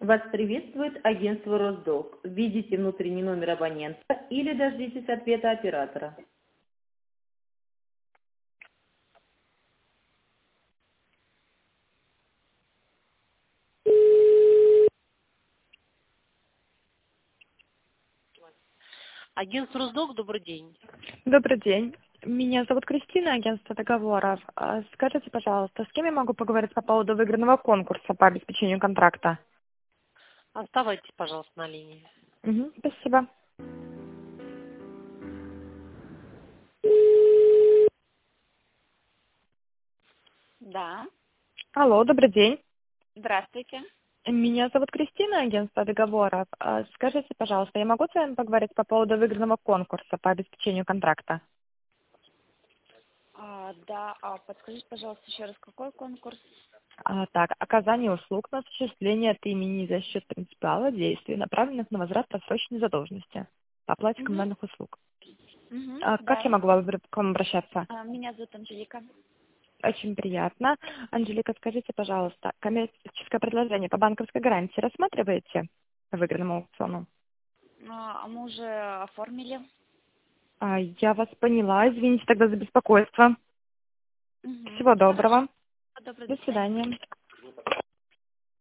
Вас приветствует агентство Росдолг. Введите внутренний номер абонента или дождитесь ответа оператора. Агентство Росдолг, добрый день. Добрый день. Меня зовут Кристина, агентство договоров. Скажите, пожалуйста, с кем я могу поговорить по поводу выигранного конкурса по обеспечению контракта? Оставайтесь, пожалуйста, на линии. Спасибо. Да, Алло, добрый день. здравствуйте. Меня зовут Кристина, агентство договоров. Скажите, пожалуйста, я могу с вами поговорить по поводу выигранного конкурса по обеспечению контракта? Да, подскажите, пожалуйста, еще раз, какой конкурс? Так, оказание услуг на осуществление от имени и за счет принципиала действий, направленных на возврат просроченной задолженности по оплате коммунальных услуг. Как Да. я могу к вам обращаться? Меня зовут Анжелика. Очень приятно. Анжелика, скажите, пожалуйста, коммерческое предложение по банковской гарантии рассматриваете по выигранному аукциону? Мы уже оформили. Я вас поняла. Извините тогда за беспокойство. Всего Хорошо. доброго. Доброго, До до свидания. свидания.